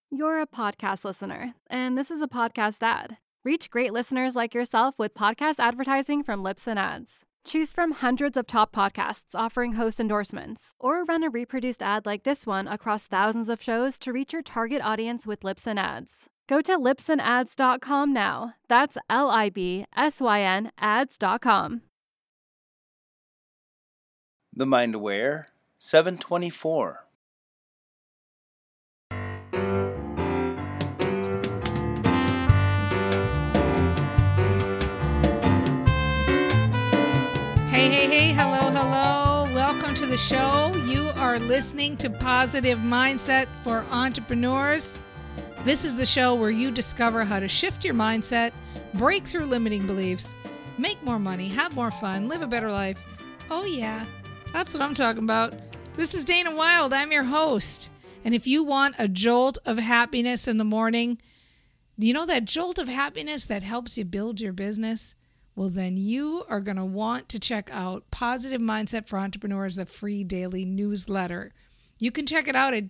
You're a podcast listener, and this is a podcast ad. Reach great listeners like yourself with podcast advertising from Libsyn Ads. Choose from hundreds of top podcasts offering host endorsements, or run a reproduced ad like this one across thousands of shows to reach your target audience with Libsyn Ads. Go to libsynads.com now. That's LIBSYN ads.com. The Mind Aware 724. Hey, hello. Welcome to the show. You are listening to Positive Mindset for Entrepreneurs. This is the show where you discover how to shift your mindset, break through limiting beliefs, make more money, have more fun, live a better life. Oh yeah, that's what I'm talking about. This is Dana Wilde. I'm your host. And if you want a jolt of happiness in the morning, you know that jolt of happiness that helps you build your business? Well, then you are going to want to check out Positive Mindset for Entrepreneurs, the free daily newsletter. You can check it out at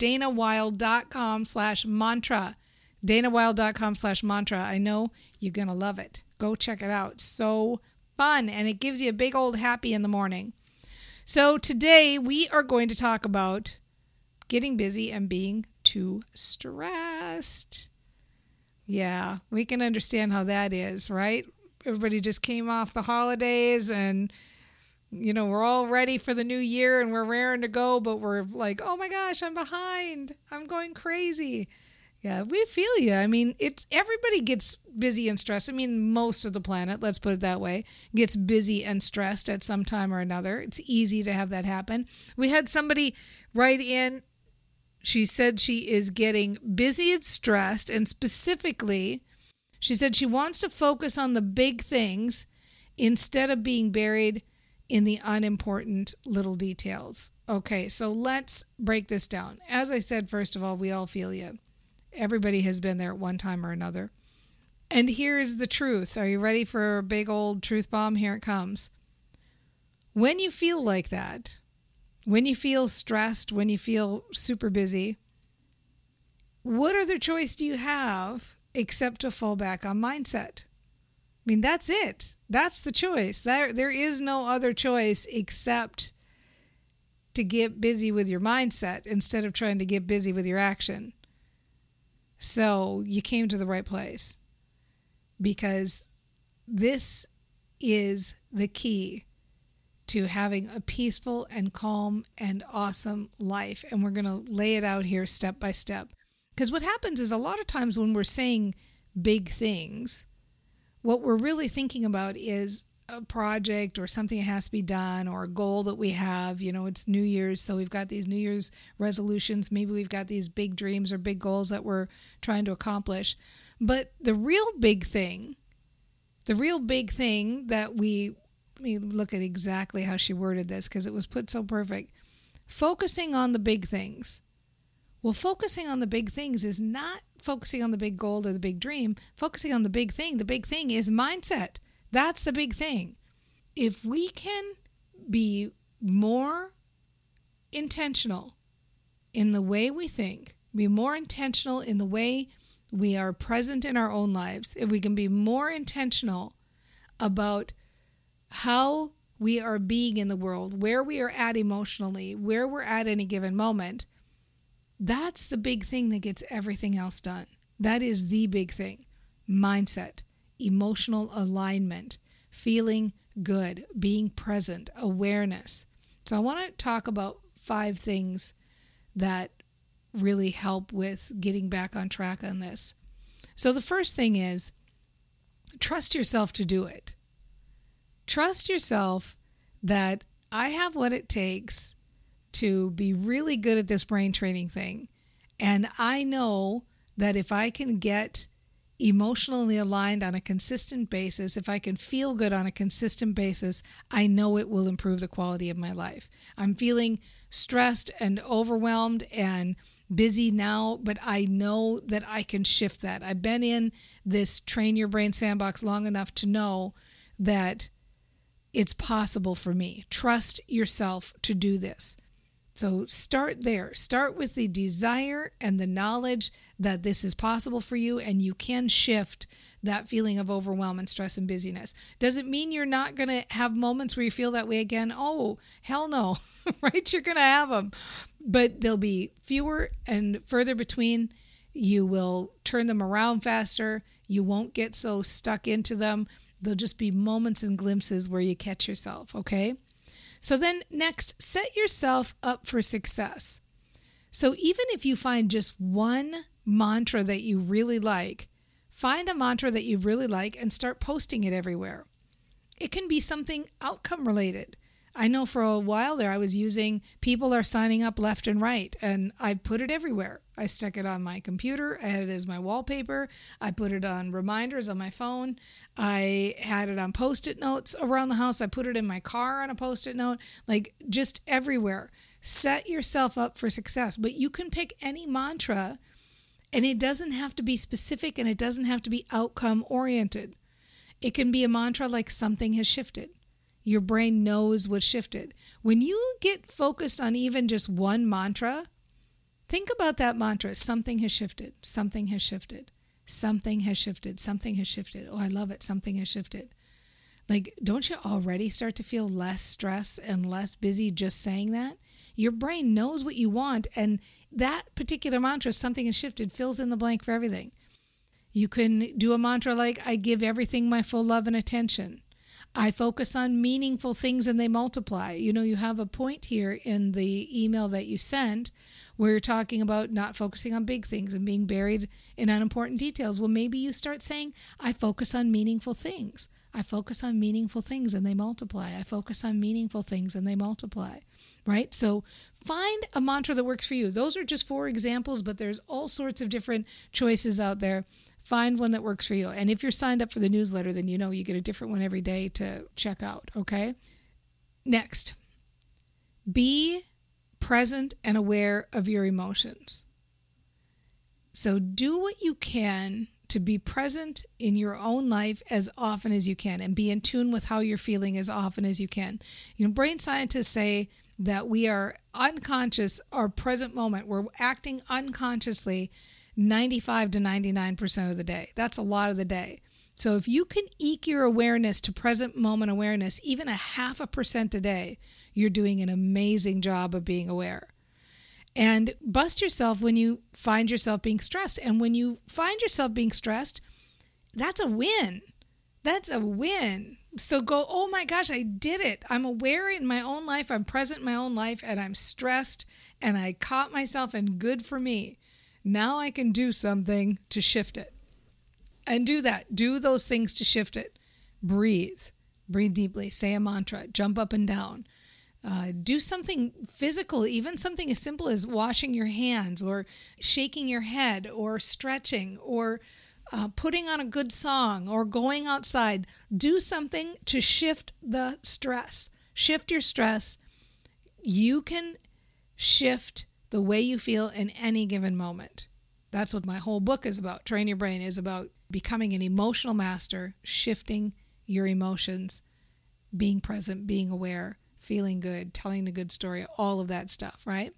danawilde.com/mantra. danawilde.com/mantra. I know you're going to love it. Go check it out. So fun, and it gives you a big old happy in the morning. So today we are going to talk about getting busy and being too stressed. Yeah, we can understand how that is, right? Everybody just came off the holidays and, we're all ready for the new year and we're raring to go, but we're like, oh my gosh, I'm behind. I'm going crazy. Yeah, we feel you. I mean, everybody gets busy and stressed. I mean, most of the planet, let's put it that way, gets busy and stressed at some time or another. It's easy to have that happen. We had somebody write in. She said she is getting busy and stressed, and specifically, she said she wants to focus on the big things instead of being buried in the unimportant little details. Okay, so let's break this down. As I said, first of all, we all feel you. Everybody has been there at one time or another. And here's the truth. Are you ready for a big old truth bomb? Here it comes. When you feel like that, when you feel stressed, when you feel super busy, what other choice do you have except to fall back on mindset? I mean, that's it. That's the choice. There is no other choice except to get busy with your mindset instead of trying to get busy with your action. So you came to the right place, because this is the key to having a peaceful and calm and awesome life. And we're going to lay it out here step by step. Because what happens is a lot of times when we're saying big things, what we're really thinking about is a project or something that has to be done, or a goal that we have. It's New Year's, so we've got these New Year's resolutions. Maybe we've got these big dreams or big goals that we're trying to accomplish. But the real big thing that we look at exactly how she worded this, because it was put so perfect. Focusing on the big things. Well, focusing on the big things is not focusing on the big goal or the big dream. Focusing on the big thing is mindset. That's the big thing. If we can be more intentional in the way we think, be more intentional in the way we are present in our own lives, if we can be more intentional about how we are being in the world, where we are at emotionally, where we're at any given moment, that's the big thing that gets everything else done. That is the big thing. Mindset, emotional alignment, feeling good, being present, awareness. So I want to talk about 5 things that really help with getting back on track on this. So the first thing is, trust yourself to do it. Trust yourself that I have what it takes to be really good at this brain training thing. And I know that if I can get emotionally aligned on a consistent basis, if I can feel good on a consistent basis, I know it will improve the quality of my life. I'm feeling stressed and overwhelmed and busy now, but I know that I can shift that. I've been in this Train Your Brain sandbox long enough to know that it's possible for me. Trust yourself to do this. So start there. Start with the desire and the knowledge that this is possible for you, and you can shift that feeling of overwhelm and stress and busyness. Does it mean you're not going to have moments where you feel that way again? Oh, hell no, right? You're going to have them, but they'll be fewer and further between. You will turn them around faster. You won't get so stuck into them. There'll just be moments and glimpses where you catch yourself, okay? So then next, set yourself up for success. So even if you find just one mantra that you really like, find a mantra that you really like and start posting it everywhere. It can be something outcome related. I know for a while there I was using people are signing up left and right, and I put it everywhere. I stuck it on my computer. I had it as my wallpaper. I put it on reminders on my phone. I had it on Post-it notes around the house. I put it in my car on a Post-it note, like just everywhere. Set yourself up for success, but you can pick any mantra, and it doesn't have to be specific, and it doesn't have to be outcome oriented. It can be a mantra like something has shifted. Your brain knows what shifted. When you get focused on even just one mantra, think about that mantra. Something has shifted. Something has shifted. Something has shifted. Something has shifted. Oh, I love it. Something has shifted. Like, don't you already start to feel less stress and less busy just saying that? Your brain knows what you want, and that particular mantra, something has shifted, fills in the blank for everything. You can do a mantra like, I give everything my full love and attention. I focus on meaningful things and they multiply. You know, you have a point here in the email that you sent where you're talking about not focusing on big things and being buried in unimportant details. Well, maybe you start saying, I focus on meaningful things. I focus on meaningful things and they multiply. I focus on meaningful things and they multiply, right? So find a mantra that works for you. Those are just 4 examples, but there's all sorts of different choices out there. Find one that works for you. And if you're signed up for the newsletter, then you know you get a different one every day to check out, okay? Next, be present and aware of your emotions. So do what you can to be present in your own life as often as you can and be in tune with how you're feeling as often as you can. You know, brain scientists say that we are unconscious, our present moment, we're acting unconsciously 95 to 99% of the day. That's a lot of the day. So if you can eke your awareness to present moment awareness, even 0.5% a day, you're doing an amazing job of being aware. And bust yourself when you find yourself being stressed. And when you find yourself being stressed, that's a win. That's a win. So go, oh my gosh, I did it. I'm aware in my own life. I'm present in my own life, and I'm stressed, and I caught myself, and good for me. Now I can do something to shift it. And do that. Do those things to shift it. Breathe. Breathe deeply. Say a mantra. Jump up and down. Do something physical, even something as simple as washing your hands or shaking your head or stretching or putting on a good song or going outside. Do something to shift the stress. Shift your stress. You can shift the way you feel in any given moment. That's what my whole book is about. Train Your Brain is about becoming an emotional master, shifting your emotions, being present, being aware, feeling good, telling the good story, all of that stuff, right?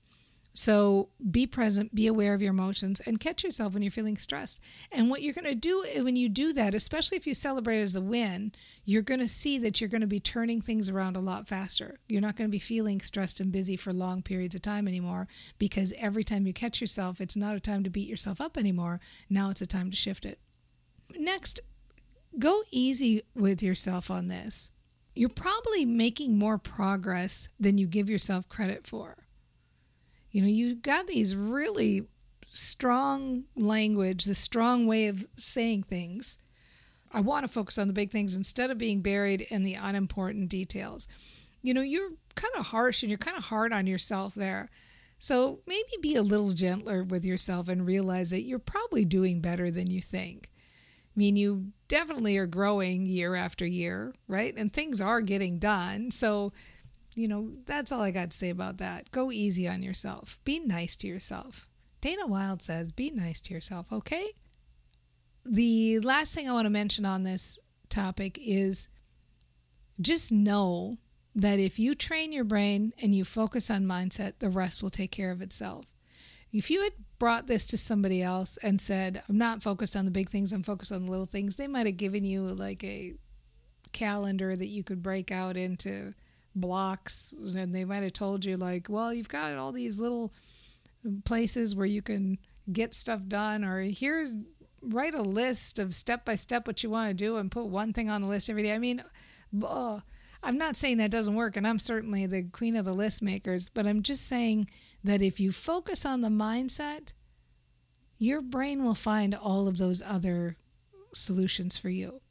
So be present, be aware of your emotions, and catch yourself when you're feeling stressed. And what you're going to do when you do that, especially if you celebrate it as a win, you're going to see that you're going to be turning things around a lot faster. You're not going to be feeling stressed and busy for long periods of time anymore, because every time you catch yourself, it's not a time to beat yourself up anymore. Now it's a time to shift it. Next, go easy with yourself on this. You're probably making more progress than you give yourself credit for. You know, you've got these really strong language, the strong way of saying things. I want to focus on the big things instead of being buried in the unimportant details. You know, you're kind of harsh and you're kind of hard on yourself there. So maybe be a little gentler with yourself and realize that you're probably doing better than you think. I mean, you definitely are growing year after year, right? And things are getting done. So, you know, that's all I got to say about that. Go easy on yourself. Be nice to yourself. Dana Wilde says, be nice to yourself, okay? The last thing I want to mention on this topic is just know that if you train your brain and you focus on mindset, the rest will take care of itself. If you had brought this to somebody else and said, I'm not focused on the big things, I'm focused on the little things, they might have given you like a calendar that you could break out into blocks, and they might have told you like, well, you've got all these little places where you can get stuff done, or here's write a list of step by step what you want to do and put one thing on the list every day. I mean, I'm not saying that doesn't work, and I'm certainly the queen of the list makers, but I'm just saying that if you focus on the mindset, your brain will find all of those other solutions for you.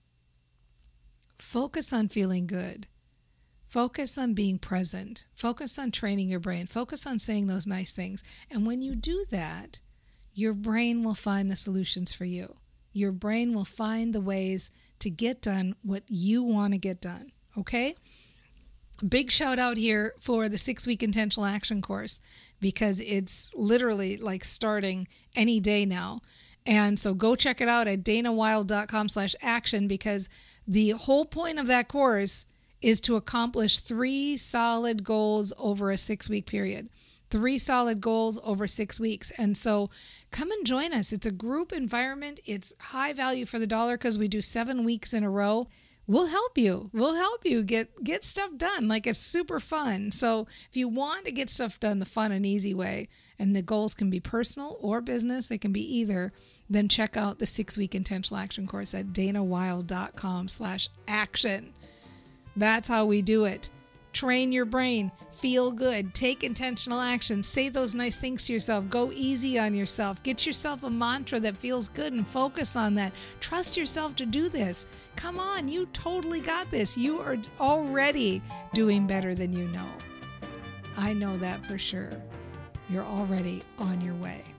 Focus on feeling good. Focus on being present. Focus on training your brain. Focus on saying those nice things. And when you do that, your brain will find the solutions for you. Your brain will find the ways to get done what you want to get done. Okay? Big shout out here for the 6-week intentional action course, because it's literally like starting any day now. And so go check it out at danawilde.com/action, because the whole point of that course is to accomplish 3 solid goals over a 6-week period. 3 solid goals over 6 weeks. And so come and join us. It's a group environment. It's high value for the dollar because we do 7 weeks in a row. We'll help you. We'll help you get stuff done. Like, it's super fun. So if you want to get stuff done the fun and easy way, and the goals can be personal or business, they can be either, then check out the 6-week intentional action course at danawilde.com/action. That's how we do it. Train your brain, feel good, take intentional action, say those nice things to yourself, go easy on yourself, get yourself a mantra that feels good and focus on that. Trust yourself to do this. Come on, you totally got this. You are already doing better than you know. I know that for sure. You're already on your way.